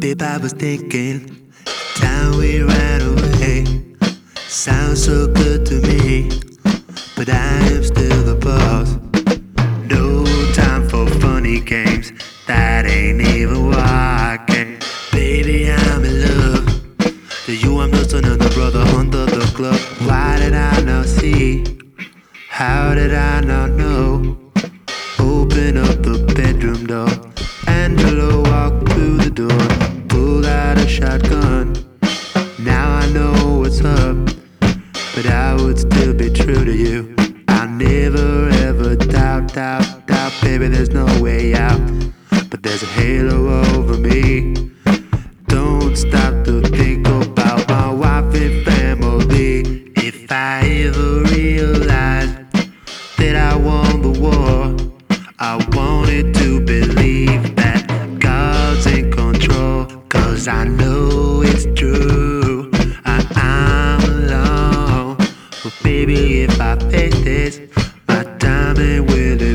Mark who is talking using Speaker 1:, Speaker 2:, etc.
Speaker 1: Babe, I was thinking, time we ran away sounds so good to me, but I am still the boss. No time for funny games, that ain't even why I came. Baby, I'm in love. To you, I'm just another brother under the glove. Why did I not see? How did I not know? Open up the bedroom door. Angelo walked through the door, pulled out a shotgun. Now I know what's up, but I would still be true to you. I'll never ever doubt, baby, there's no way out. But there's a halo over me. Don't stop to think about my wife and family. If I ever realized that I won the war, I wanted to believe that God's in control. Cause I know it's true, I'm alone. But baby, if I face this, my time ain't with it.